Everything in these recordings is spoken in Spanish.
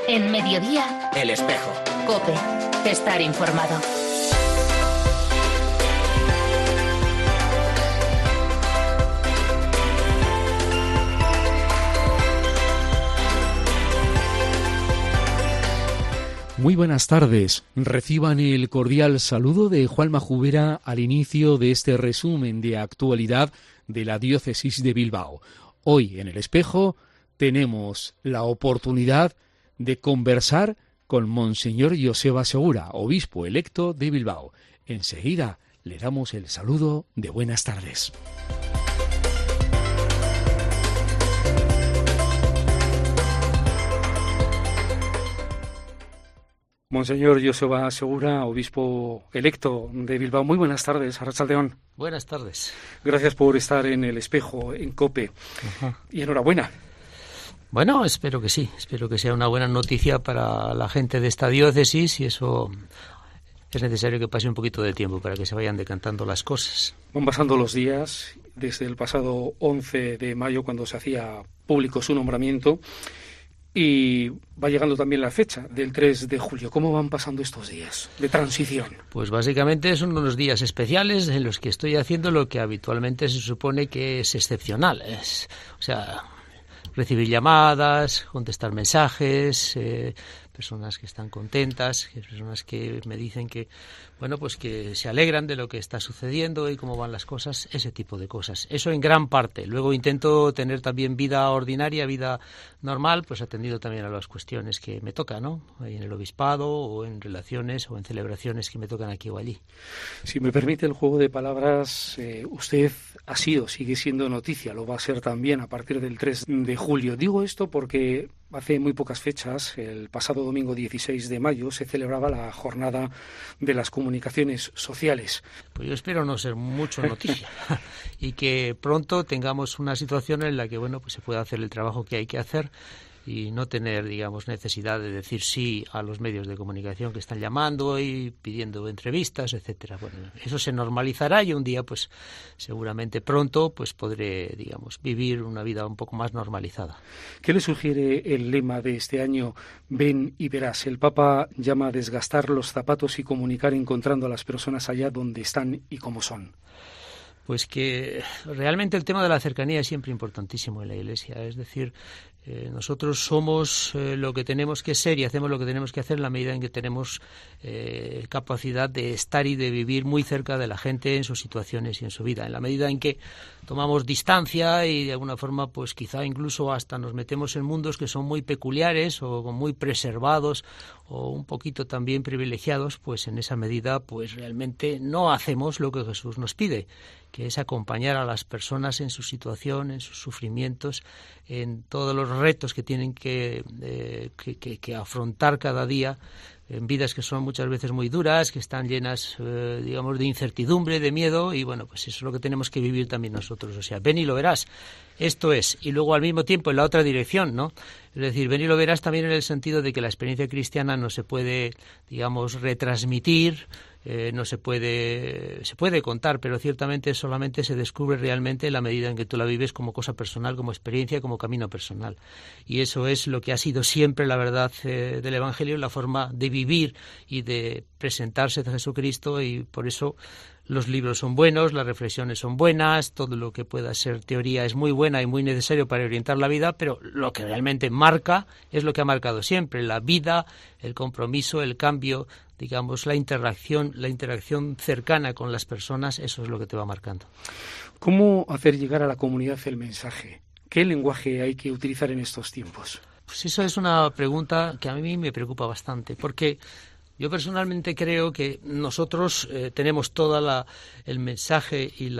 En Mediodía, El Espejo. COPE. Estar informado. Muy buenas tardes. Reciban el cordial saludo de Juanma Jubera al inicio de este resumen de actualidad de la Diócesis de Bilbao. Hoy en El Espejo tenemos la oportunidad de conversar con Monseñor Joseba Segura, obispo electo de Bilbao. Enseguida le damos el saludo de buenas tardes. Monseñor Joseba Segura, obispo electo de Bilbao. Muy buenas tardes, Arratsaldeon. Buenas tardes. Gracias por estar en El Espejo, en COPE. Ajá. Y enhorabuena. Bueno, espero que sí. Espero que sea una buena noticia para la gente de esta diócesis y eso es necesario que pase un poquito de tiempo para que se vayan decantando las cosas. Van pasando los días desde el pasado 11 de mayo, cuando se hacía público su nombramiento. Y va llegando también la fecha del 3 de julio. ¿Cómo van pasando estos días de transición? Pues básicamente son unos días especiales en los que estoy haciendo lo que habitualmente se supone que es excepcional. O sea, recibir llamadas, contestar mensajes, personas que están contentas, personas que me dicen que, bueno, pues que se alegran de lo que está sucediendo y cómo van las cosas, ese tipo de cosas. Eso en gran parte. Luego intento tener también vida ordinaria, vida normal, pues atendido también a las cuestiones que me tocan, ¿no? Ahí en el obispado o en relaciones o en celebraciones que me tocan aquí o allí. Si me permite el juego de palabras, usted sigue siendo noticia, lo va a ser también a partir del 3 de julio. Digo esto porque hace muy pocas fechas, el pasado domingo 16 de mayo, se celebraba la jornada de las comunicaciones sociales. Pues yo espero no ser mucho noticia y que pronto tengamos una situación en la que, bueno, pues se pueda hacer el trabajo que hay que hacer y no tener, digamos, necesidad de decir sí a los medios de comunicación que están llamando y pidiendo entrevistas, etcétera. Bueno, eso se normalizará y un día, pues, seguramente pronto, pues podré, digamos, vivir una vida un poco más normalizada. ¿Qué le sugiere el lema de este año? Ven y verás. El Papa llama a desgastar los zapatos y comunicar encontrando a las personas allá donde están y cómo son. Pues que realmente el tema de la cercanía es siempre importantísimo en la Iglesia, es decir, nosotros somos lo que tenemos que ser y hacemos lo que tenemos que hacer en la medida en que tenemos capacidad de estar y de vivir muy cerca de la gente en sus situaciones y en su vida. En la medida en que tomamos distancia y de alguna forma pues quizá incluso hasta nos metemos en mundos que son muy peculiares o muy preservados o un poquito también privilegiados, pues en esa medida pues realmente no hacemos lo que Jesús nos pide, que es acompañar a las personas en su situación, en sus sufrimientos, en todos los retos que tienen que afrontar cada día, en vidas que son muchas veces muy duras, que están llenas, digamos, de incertidumbre, de miedo, y bueno, pues eso es lo que tenemos que vivir también nosotros. O sea, ven y lo verás. Esto es, y luego al mismo tiempo en la otra dirección, ¿no? Es decir, ven y lo verás también en el sentido de que la experiencia cristiana no se puede, digamos, retransmitir, no se puede contar, pero ciertamente solamente se descubre realmente en la medida en que tú la vives como cosa personal, como experiencia, como camino personal. Y eso es lo que ha sido siempre la verdad del Evangelio, la forma de vivir y de presentarse de Jesucristo, y por eso los libros son buenos, las reflexiones son buenas, todo lo que pueda ser teoría es muy buena y muy necesario para orientar la vida, pero lo que realmente marca es lo que ha marcado siempre, la vida, el compromiso, el cambio, digamos, la interacción cercana con las personas, eso es lo que te va marcando. ¿Cómo hacer llegar a la comunidad el mensaje? ¿Qué lenguaje hay que utilizar en estos tiempos? Pues eso es una pregunta que a mí me preocupa bastante, porque yo personalmente creo que nosotros tenemos toda el mensaje y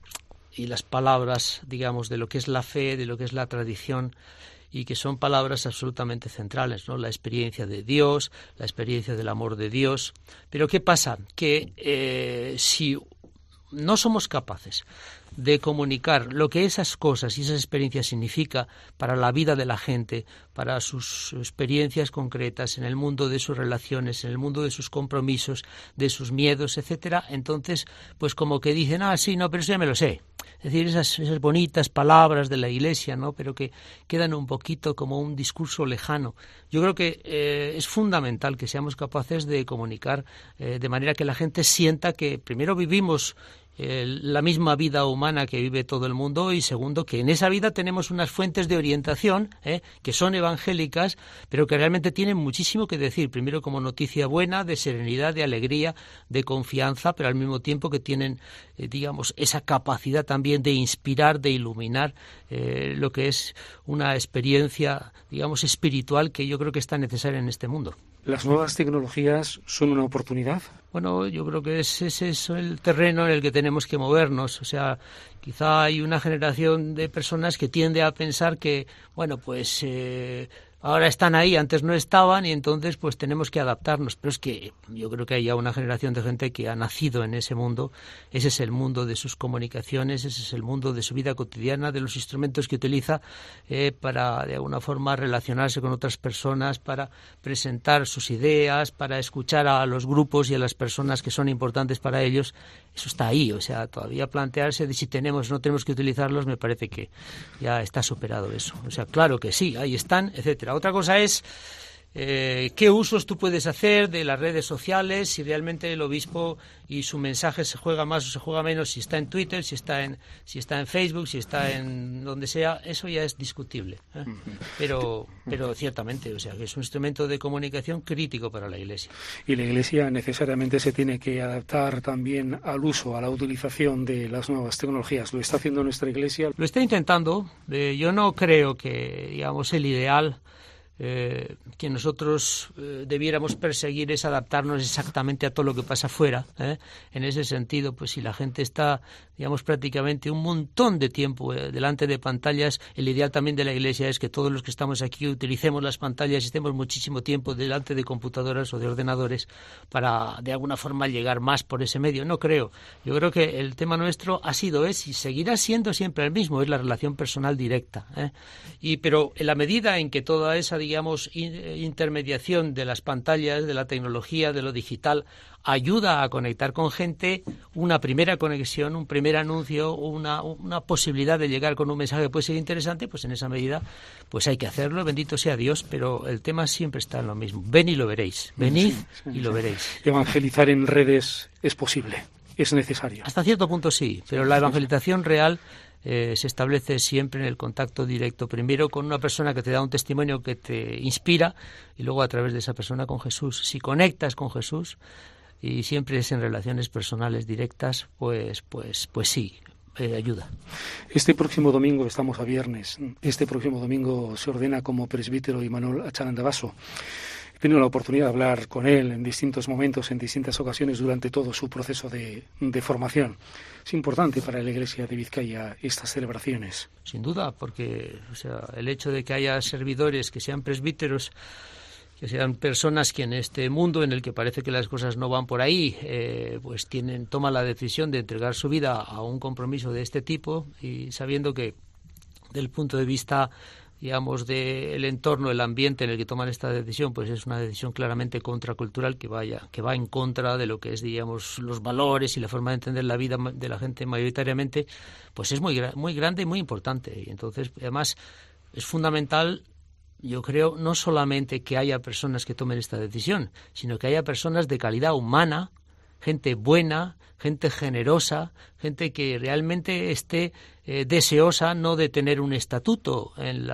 las palabras, digamos, de lo que es la fe, de lo que es la tradición, y que son palabras absolutamente centrales, ¿no? La experiencia de Dios, la experiencia del amor de Dios. Pero ¿qué pasa? Que si no somos capaces de comunicar lo que esas cosas y esas experiencias significa para la vida de la gente, para sus experiencias concretas en el mundo de sus relaciones, en el mundo de sus compromisos, de sus miedos, etcétera, entonces pues como que dicen, sí, no, pero eso ya me lo sé. Es decir, esas bonitas palabras de la Iglesia, ¿no?, pero que quedan un poquito como un discurso lejano. Yo creo que es fundamental que seamos capaces de comunicar de manera que la gente sienta que primero vivimos la misma vida humana que vive todo el mundo, y segundo, que en esa vida tenemos unas fuentes de orientación que son evangélicas, pero que realmente tienen muchísimo que decir, primero como noticia buena, de serenidad, de alegría, de confianza, pero al mismo tiempo que tienen, digamos, esa capacidad también de inspirar, de iluminar lo que es una experiencia, digamos, espiritual que yo creo que está necesaria en este mundo. ¿Las nuevas tecnologías son una oportunidad? Bueno, yo creo que ese es el terreno en el que tenemos que movernos. O sea, quizá hay una generación de personas que tiende a pensar que, bueno, pues ahora están ahí, antes no estaban, y entonces pues tenemos que adaptarnos. Pero es que yo creo que hay ya una generación de gente que ha nacido en ese mundo. Ese es el mundo de sus comunicaciones, ese es el mundo de su vida cotidiana, de los instrumentos que utiliza para de alguna forma relacionarse con otras personas, para presentar sus ideas, para escuchar a los grupos y a las personas que son importantes para ellos. Eso está ahí, o sea, todavía plantearse de si tenemos o no tenemos que utilizarlos, me parece que ya está superado eso. O sea, claro que sí, ahí están, etcétera. Otra cosa es qué usos tú puedes hacer de las redes sociales, si realmente el obispo y su mensaje se juega más o se juega menos, si está en Twitter, si está en Facebook, si está en donde sea, eso ya es discutible, pero ciertamente, o sea, que es un instrumento de comunicación crítico para la Iglesia. Y la Iglesia necesariamente se tiene que adaptar también al uso, a la utilización de las nuevas tecnologías. ¿Lo está haciendo nuestra Iglesia? Lo está intentando. Yo no creo que, digamos, el ideal que nosotros debiéramos perseguir es adaptarnos exactamente a todo lo que pasa afuera. En ese sentido, pues si la gente está, digamos, prácticamente un montón de tiempo delante de pantallas, el ideal también de la Iglesia es que todos los que estamos aquí utilicemos las pantallas y estemos muchísimo tiempo delante de computadoras o de ordenadores para de alguna forma llegar más por ese medio. No creo. Yo creo que el tema nuestro ha sido, es y seguirá siendo siempre el mismo, es la relación personal directa. Pero en la medida en que toda esa, digamos, intermediación de las pantallas, de la tecnología, de lo digital, ayuda a conectar con gente, una primera conexión, un primer anuncio, una posibilidad de llegar con un mensaje que puede ser interesante, pues en esa medida pues hay que hacerlo, bendito sea Dios, pero el tema siempre está en lo mismo. Ven y lo veréis, venid y lo veréis. Evangelizar en redes es posible, es necesario. Hasta cierto punto sí, pero la evangelización real se establece siempre en el contacto directo, primero con una persona que te da un testimonio que te inspira y luego a través de esa persona con Jesús. Si conectas con Jesús y siempre es en relaciones personales directas, pues sí, ayuda. Este próximo domingo, estamos a viernes, este próximo domingo se ordena como presbítero Imanol Acharandabaso. He tenido la oportunidad de hablar con él en distintos momentos, en distintas ocasiones durante todo su proceso de formación. Es importante para la Iglesia de Vizcaya estas celebraciones. Sin duda, porque el hecho de que haya servidores que sean presbíteros, que sean personas que en este mundo en el que parece que las cosas no van por ahí, pues toman la decisión de entregar su vida a un compromiso de este tipo, y sabiendo que del punto de vista, digamos, del entorno, el ambiente en el que toman esta decisión, pues es una decisión claramente contracultural que va en contra de lo que es, digamos, los valores y la forma de entender la vida de la gente mayoritariamente, pues es muy grande y muy importante. Y entonces, además, es fundamental, yo creo, no solamente que haya personas que tomen esta decisión, sino que haya personas de calidad humana, gente buena, gente generosa, gente que realmente esté deseosa no de tener un estatuto en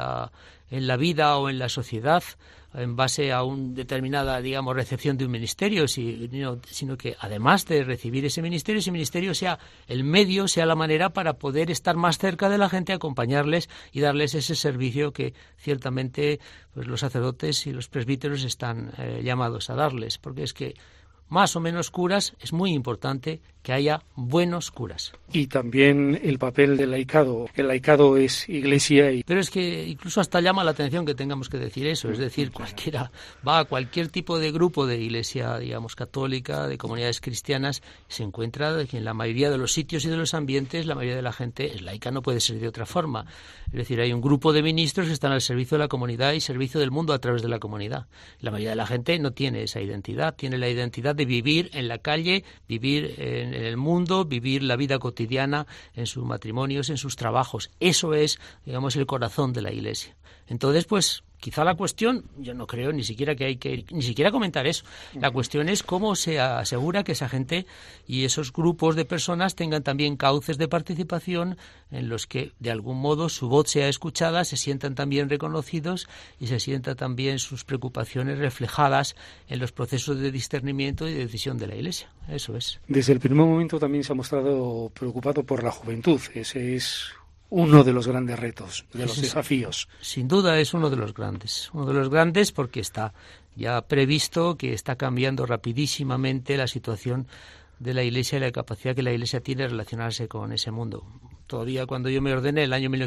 la vida o en la sociedad en base a una determinada, digamos, recepción de un ministerio, sino que además de recibir ese ministerio sea el medio, sea la manera para poder estar más cerca de la gente, acompañarles y darles ese servicio que ciertamente pues los sacerdotes y los presbíteros están llamados a darles, porque es que más o menos curas, es muy importante que haya buenos curas. Y también el papel del laicado. El laicado es iglesia. Pero es que incluso hasta llama la atención que tengamos que decir eso. Es decir, cualquiera va a cualquier tipo de grupo de iglesia, digamos, católica, de comunidades cristianas, se encuentra que en la mayoría de los sitios y de los ambientes la mayoría de la gente es laica, no puede ser de otra forma. Es decir, hay un grupo de ministros que están al servicio de la comunidad y servicio del mundo a través de la comunidad. La mayoría de la gente no tiene esa identidad, tiene la identidad de vivir en la calle, vivir en el mundo, vivir la vida cotidiana en sus matrimonios, en sus trabajos. Eso es, digamos, el corazón de la Iglesia. Entonces, pues, quizá la cuestión, yo no creo ni siquiera que hay que ni siquiera comentar eso. La cuestión es cómo se asegura que esa gente y esos grupos de personas tengan también cauces de participación en los que, de algún modo, su voz sea escuchada, se sientan también reconocidos y se sientan también sus preocupaciones reflejadas en los procesos de discernimiento y de decisión de la Iglesia. Eso es. Desde el primer momento también se ha mostrado preocupado por la juventud. Ese es uno de los grandes retos, de los desafíos. Sin duda es uno de los grandes porque está ya previsto que está cambiando rapidísimamente la situación de la Iglesia y la capacidad que la Iglesia tiene de relacionarse con ese mundo. Todavía cuando yo me ordené, el año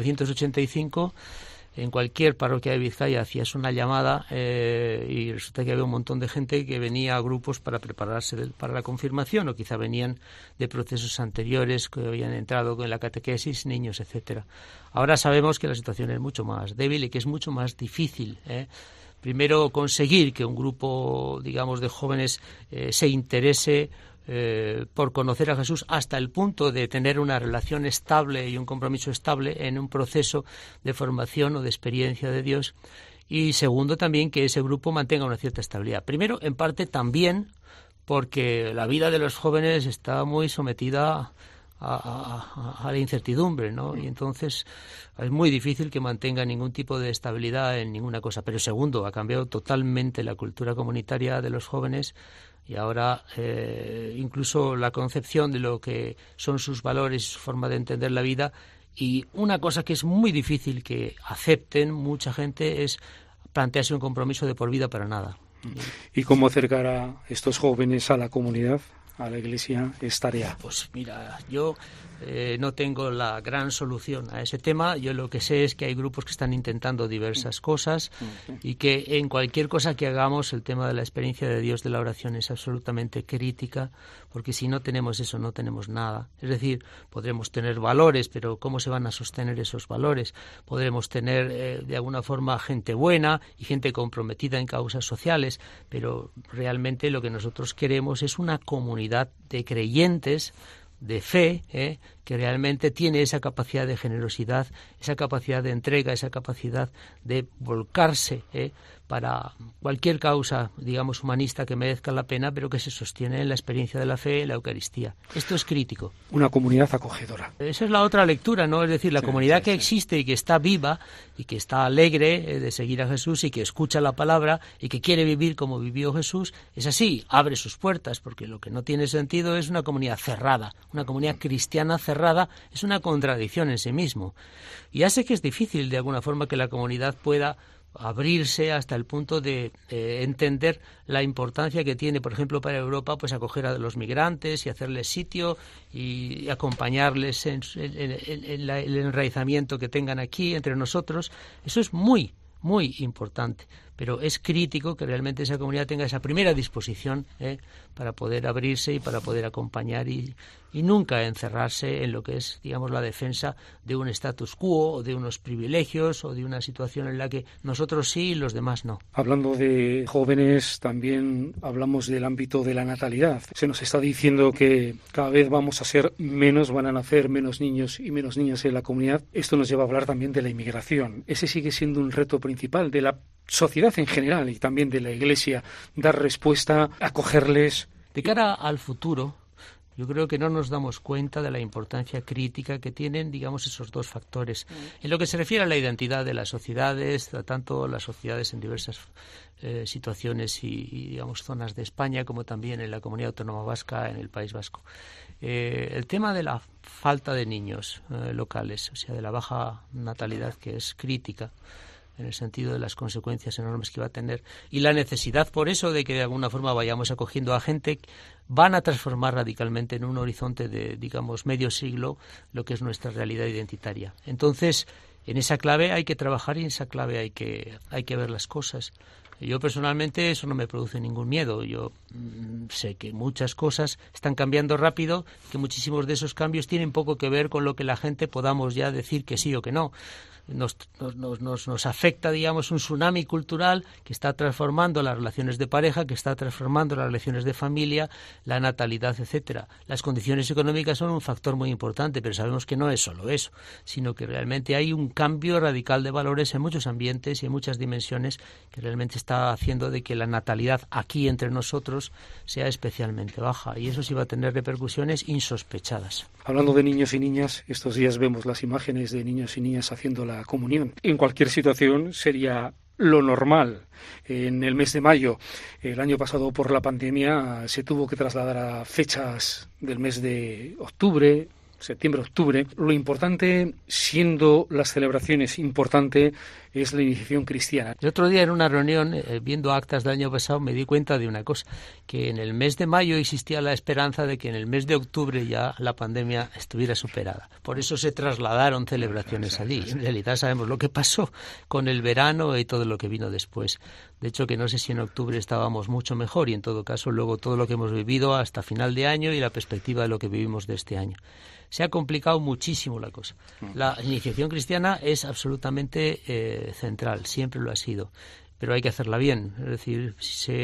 1985, en cualquier parroquia de Vizcaya hacías una llamada y resulta que había un montón de gente que venía a grupos para prepararse para la confirmación, o quizá venían de procesos anteriores que habían entrado en la catequesis, niños, etcétera. Ahora sabemos que la situación es mucho más débil y que es mucho más difícil, primero conseguir que un grupo, digamos, de jóvenes se interese por conocer a Jesús hasta el punto de tener una relación estable y un compromiso estable en un proceso de formación o de experiencia de Dios, y segundo también que ese grupo mantenga una cierta estabilidad. Primero, en parte también porque la vida de los jóvenes está muy sometida a la incertidumbre, ¿no? Y entonces es muy difícil que mantenga ningún tipo de estabilidad en ninguna cosa. Pero segundo, ha cambiado totalmente la cultura comunitaria de los jóvenes y ahora incluso la concepción de lo que son sus valores y su forma de entender la vida. Y una cosa que es muy difícil que acepten mucha gente es plantearse un compromiso de por vida para nada. ¿Y cómo acercar a estos jóvenes a la comunidad, a la Iglesia, es tarea? Pues mira, yo no tengo la gran solución a ese tema. Yo lo que sé es que hay grupos que están intentando diversas cosas y que en cualquier cosa que hagamos el tema de la experiencia de Dios de la oración es absolutamente crítica, porque si no tenemos eso no tenemos nada. Es decir, podremos tener valores, pero ¿cómo se van a sostener esos valores? Podremos tener de alguna forma gente buena y gente comprometida en causas sociales, pero realmente lo que nosotros queremos es una comunidad de creyentes, de fe, que realmente tiene esa capacidad de generosidad, esa capacidad de entrega, esa capacidad de volcarse para cualquier causa, digamos, humanista que merezca la pena, pero que se sostiene en la experiencia de la fe, en la Eucaristía. Esto es crítico. Una comunidad acogedora. Esa es la otra lectura, ¿no? Es decir, la comunidad que existe y que está viva y que está alegre de seguir a Jesús y que escucha la palabra y que quiere vivir como vivió Jesús, es así, abre sus puertas, porque lo que no tiene sentido es una comunidad cerrada. Una comunidad cristiana cerrada es una contradicción en sí mismo. Y ya sé que es difícil de alguna forma que la comunidad pueda abrirse hasta el punto de entender la importancia que tiene, por ejemplo, para Europa, pues acoger a los migrantes y hacerles sitio y acompañarles en el enraizamiento que tengan aquí entre nosotros. Eso es muy importante, pero es crítico que realmente esa comunidad tenga esa primera disposición para poder abrirse y para poder acompañar y nunca encerrarse en lo que es, digamos, la defensa de un status quo o de unos privilegios o de una situación en la que nosotros sí y los demás no. Hablando de jóvenes, también hablamos del ámbito de la natalidad. Se nos está diciendo que cada vez vamos a ser menos, van a nacer menos niños y menos niñas en la comunidad. Esto nos lleva a hablar también de la inmigración. Ese sigue siendo un reto principal de la sociedad en general y también de la Iglesia, dar respuesta, acogerles. De cara al futuro, yo creo que no nos damos cuenta de la importancia crítica que tienen, digamos, esos dos factores. En lo que se refiere a la identidad de las sociedades, tanto las sociedades en diversas situaciones y, digamos, zonas de España, como también en la Comunidad Autónoma Vasca, en el País Vasco. El tema de la falta de niños locales, o sea, de la baja natalidad, que es crítica, en el sentido de las consecuencias enormes que va a tener. Y la necesidad, por eso, de que de alguna forma vayamos acogiendo a gente, van a transformar radicalmente en un horizonte de, digamos, medio siglo lo que es nuestra realidad identitaria. Entonces, en esa clave hay que trabajar y en esa clave hay que ver las cosas. Yo personalmente eso no me produce ningún miedo. Yo sé que muchas cosas están cambiando rápido, que muchísimos de esos cambios tienen poco que ver con lo que la gente podamos ya decir que sí o que no. Nos afecta, digamos, un tsunami cultural que está transformando las relaciones de pareja, que está transformando las relaciones de familia, la natalidad, etcétera. Las condiciones económicas son un factor muy importante, pero sabemos que no es solo eso, sino que realmente hay un cambio radical de valores en muchos ambientes y en muchas dimensiones que realmente está haciendo de que la natalidad aquí entre nosotros sea especialmente baja, y eso sí va a tener repercusiones insospechadas. Hablando de niños y niñas, estos días vemos las imágenes de niños y niñas haciendo la comunión. En cualquier situación sería lo normal. En el mes de mayo, el año pasado por la pandemia, se tuvo que trasladar a fechas del mes de octubre, septiembre-octubre. Lo importante, siendo las celebraciones importante, es la iniciación cristiana. El otro día en una reunión, viendo actas del año pasado, me di cuenta de una cosa, que en el mes de mayo existía la esperanza de que en el mes de octubre ya la pandemia estuviera superada. Por eso se trasladaron celebraciones allí. En realidad sabemos lo que pasó con el verano y todo lo que vino después. De hecho, que no sé si en octubre estábamos mucho mejor, y en todo caso luego todo lo que hemos vivido hasta final de año y la perspectiva de lo que vivimos de este año. Se ha complicado muchísimo la cosa. La iniciación cristiana es absolutamente central, siempre lo ha sido, pero hay que hacerla bien. Es decir,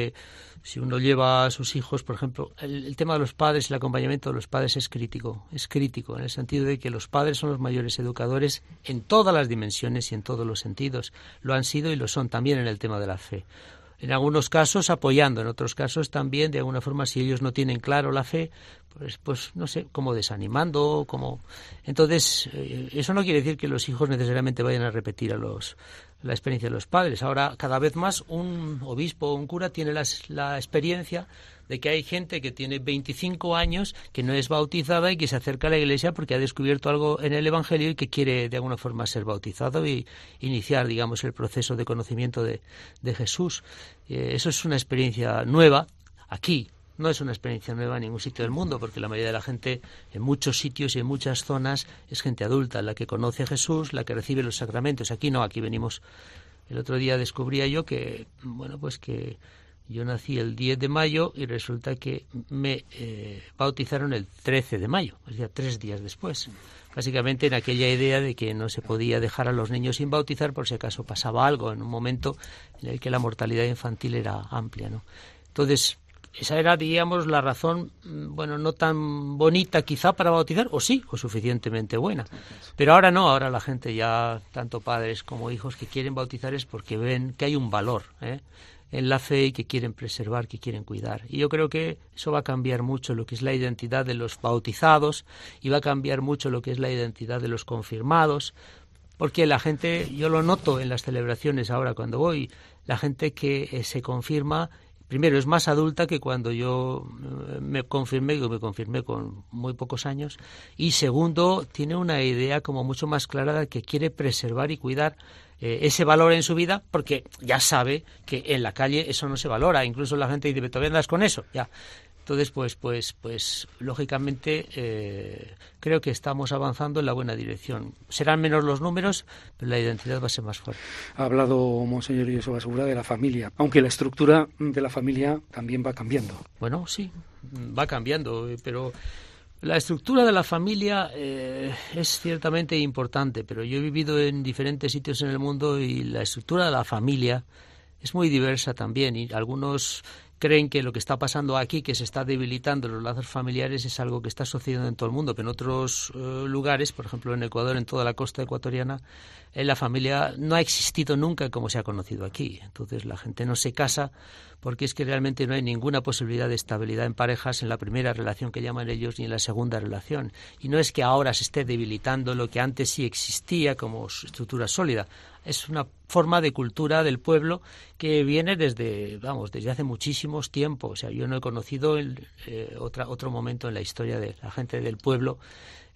si uno lleva a sus hijos, por ejemplo, el tema de los padres, el acompañamiento de los padres es crítico en el sentido de que los padres son los mayores educadores en todas las dimensiones y en todos los sentidos. Lo han sido y lo son también en el tema de la fe. En algunos casos apoyando, en otros casos también, de alguna forma, si ellos no tienen claro la fe, pues no sé, como desanimando, como... Entonces, eso no quiere decir que los hijos necesariamente vayan a repetir la experiencia de los padres. Ahora, cada vez más, un obispo o un cura tiene la experiencia de que hay gente que tiene 25 años, que no es bautizada y que se acerca a la Iglesia porque ha descubierto algo en el Evangelio y que quiere de alguna forma ser bautizado y iniciar, digamos, el proceso de conocimiento de Jesús. Eso es una experiencia nueva aquí. No es una experiencia nueva en ningún sitio del mundo, porque la mayoría de la gente en muchos sitios y en muchas zonas es gente adulta, la que conoce a Jesús, la que recibe los sacramentos. Aquí no, aquí venimos. El otro día descubría yo que, que yo nací el 10 de mayo y resulta que me bautizaron el 13 de mayo, es decir, 3 días después. Básicamente en aquella idea de que no se podía dejar a los niños sin bautizar por si acaso pasaba algo en un momento en el que la mortalidad infantil era amplia, ¿no? Entonces, esa era, digamos, la razón, no tan bonita quizá para bautizar, o sí, o suficientemente buena. Pero ahora no, ahora la gente ya, tanto padres como hijos que quieren bautizar es porque ven que hay un valor en la fe y que quieren preservar, que quieren cuidar. Y yo creo que eso va a cambiar mucho lo que es la identidad de los bautizados y va a cambiar mucho lo que es la identidad de los confirmados, porque la gente, yo lo noto en las celebraciones ahora cuando voy, la gente que se confirma, primero, es más adulta que cuando yo me confirmé con muy pocos años. Y segundo, tiene una idea como mucho más clara de que quiere preservar y cuidar ese valor en su vida, porque ya sabe que en la calle eso no se valora. Incluso la gente dice, ¿todavía andas con eso? Ya. Entonces, pues lógicamente, creo que estamos avanzando en la buena dirección. Serán menos los números, pero la identidad va a ser más fuerte. Ha hablado Monseñor Joseba Segura de la familia, aunque la estructura de la familia también va cambiando. Bueno, sí, va cambiando, pero la estructura de la familia es ciertamente importante, pero yo he vivido en diferentes sitios en el mundo y la estructura de la familia es muy diversa también, y algunos creen que lo que está pasando aquí, que se está debilitando los lazos familiares, es algo que está sucediendo en todo el mundo, pero en otros lugares, por ejemplo en Ecuador, en toda la costa ecuatoriana, la familia no ha existido nunca como se ha conocido aquí. Entonces la gente no se casa porque es que realmente no hay ninguna posibilidad de estabilidad en parejas en la primera relación que llaman ellos ni en la segunda relación. Y no es que ahora se esté debilitando lo que antes sí existía como estructura sólida. Es una forma de cultura del pueblo que viene desde hace muchísimos tiempos. O sea, yo no he conocido otro momento en la historia de la gente del pueblo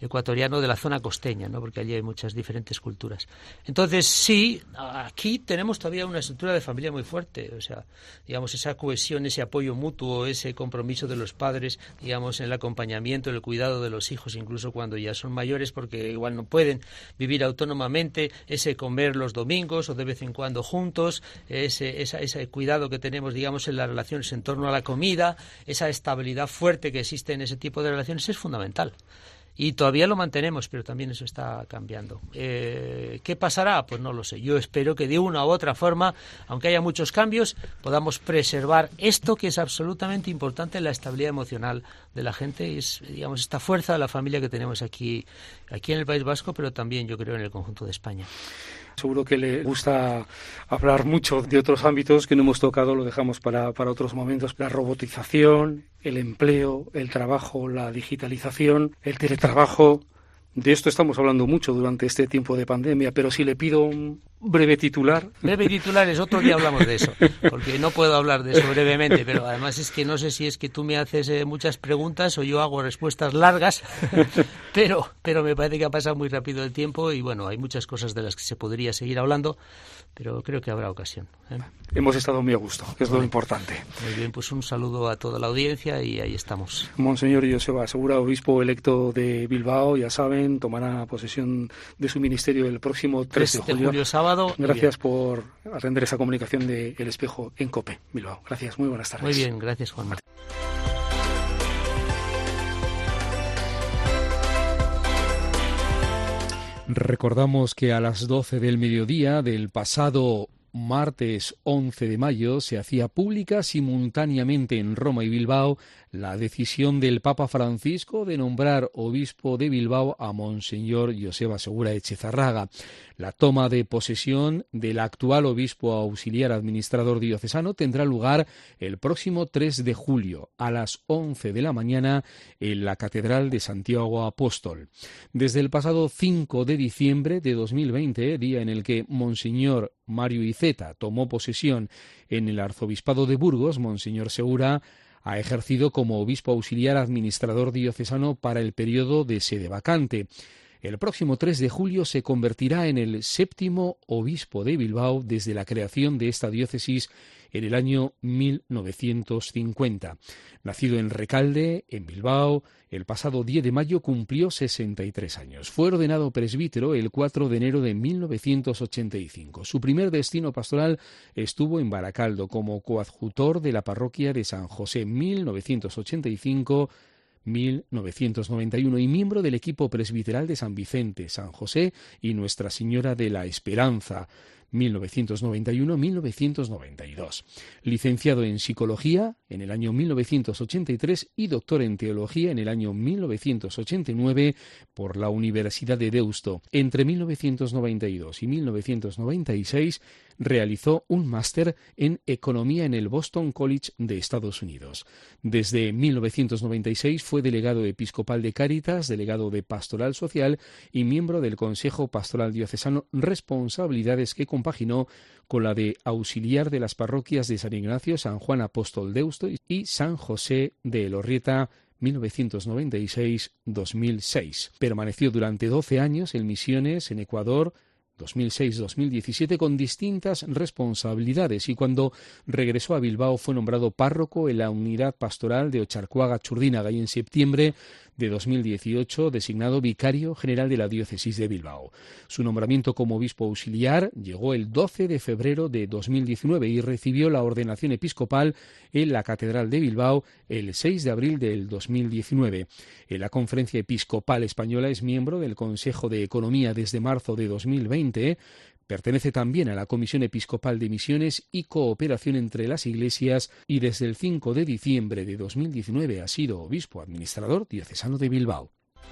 ecuatoriano de la zona costeña, ¿no? Porque allí hay muchas diferentes culturas. Entonces, sí, aquí tenemos todavía una estructura de familia muy fuerte, o sea, digamos, esa cohesión, ese apoyo mutuo, ese compromiso de los padres, digamos, en el acompañamiento, en el cuidado de los hijos, incluso cuando ya son mayores, porque igual no pueden vivir autónomamente, ese comer los domingos o de vez en cuando juntos, ese cuidado que tenemos, digamos, en las relaciones en torno a la comida, esa estabilidad fuerte que existe en ese tipo de relaciones es fundamental. Y todavía lo mantenemos, pero también eso está cambiando. ¿Qué pasará? Pues no lo sé. Yo espero que de una u otra forma, aunque haya muchos cambios, podamos preservar esto que es absolutamente importante en la estabilidad emocional de la gente. Es, digamos, esta fuerza de la familia que tenemos aquí en el País Vasco, pero también, yo creo, en el conjunto de España. Seguro que le gusta hablar mucho de otros ámbitos que no hemos tocado, lo dejamos para otros momentos. La robotización, el empleo, el trabajo, la digitalización, el teletrabajo. De esto estamos hablando mucho durante este tiempo de pandemia, pero si le pido un breve titular... Breve titulares, otro día hablamos de eso, porque no puedo hablar de eso brevemente, pero además es que no sé si es que tú me haces muchas preguntas o yo hago respuestas largas, pero me parece que ha pasado muy rápido el tiempo y bueno, hay muchas cosas de las que se podría seguir hablando, pero creo que habrá ocasión. Hemos estado muy a gusto, que es lo importante. Muy bien, pues un saludo a toda la audiencia y ahí estamos. Monseñor Joseba Segura, obispo electo de Bilbao, ya saben, tomará posesión de su ministerio el próximo 3 de julio sábado. Gracias por atender esa comunicación de El Espejo en COPE Bilbao. Gracias, muy buenas tardes. Muy bien, gracias, Juan Martín. Recordamos que a las 12 del mediodía del pasado martes 11 de mayo se hacía pública simultáneamente en Roma y Bilbao la decisión del Papa Francisco de nombrar obispo de Bilbao a Monseñor Joseba Segura Etxezarraga. La toma de posesión del actual obispo auxiliar administrador diocesano tendrá lugar el próximo 3 de julio a las 11 de la mañana en la Catedral de Santiago Apóstol. Desde el pasado 5 de diciembre de 2020, día en el que Monseñor Mario Iceta tomó posesión en el Arzobispado de Burgos, Monseñor Segura ha ejercido como obispo auxiliar administrador diocesano para el periodo de sede vacante. El próximo 3 de julio se convertirá en el 7º obispo de Bilbao desde la creación de esta diócesis en el año 1950. Nacido en Recalde, en Bilbao, el pasado 10 de mayo cumplió 63 años. Fue ordenado presbítero el 4 de enero de 1985. Su primer destino pastoral estuvo en Baracaldo como coadjutor de la parroquia de San José 1985-1991 y miembro del equipo presbiteral de San Vicente, San José y Nuestra Señora de la Esperanza, 1991-1992. Licenciado en Psicología en el año 1983 y doctor en Teología en el año 1989 por la Universidad de Deusto. Entre 1992 y 1996 realizó un máster en Economía en el Boston College de Estados Unidos. Desde 1996 fue delegado episcopal de Cáritas, delegado de Pastoral Social y miembro del Consejo Pastoral Diocesano, responsabilidades que compaginó con la de auxiliar de las parroquias de San Ignacio, San Juan Apóstol Deusto y San José de Elorrieta, 1996-2006. Permaneció durante 12 años en misiones en Ecuador, 2006-2017, con distintas responsabilidades, y cuando regresó a Bilbao fue nombrado párroco en la unidad pastoral de Ocharcuaga-Churdínaga y en septiembre de 2018 designado vicario general de la diócesis de Bilbao. Su nombramiento como obispo auxiliar llegó el 12 de febrero de 2019 y recibió la ordenación episcopal en la Catedral de Bilbao el 6 de abril del 2019. En la Conferencia Episcopal Española es miembro del Consejo de Economía desde marzo de 2020. Pertenece también a la Comisión Episcopal de Misiones y Cooperación entre las Iglesias y desde el 5 de diciembre de 2019 ha sido obispo administrador diocesano de Bilbao.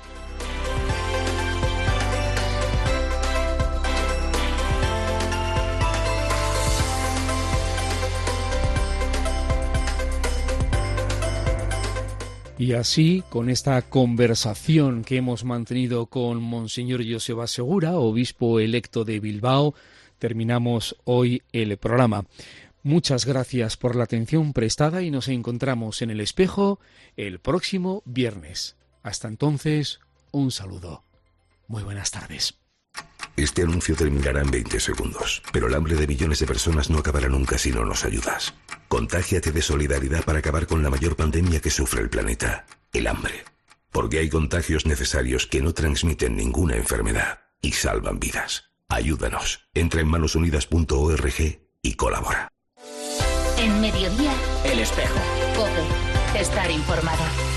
Y así, con esta conversación que hemos mantenido con Monseñor Joseba Segura, obispo electo de Bilbao, terminamos hoy el programa. Muchas gracias por la atención prestada y nos encontramos en El Espejo el próximo viernes. Hasta entonces, un saludo. Muy buenas tardes. Este anuncio terminará en 20 segundos, pero el hambre de millones de personas no acabará nunca si no nos ayudas. Contágiate de solidaridad para acabar con la mayor pandemia que sufre el planeta, el hambre. Porque hay contagios necesarios que no transmiten ninguna enfermedad y salvan vidas. Ayúdanos. Entra en manosunidas.org y colabora. En Mediodía, El Espejo. COPE. Estar informado.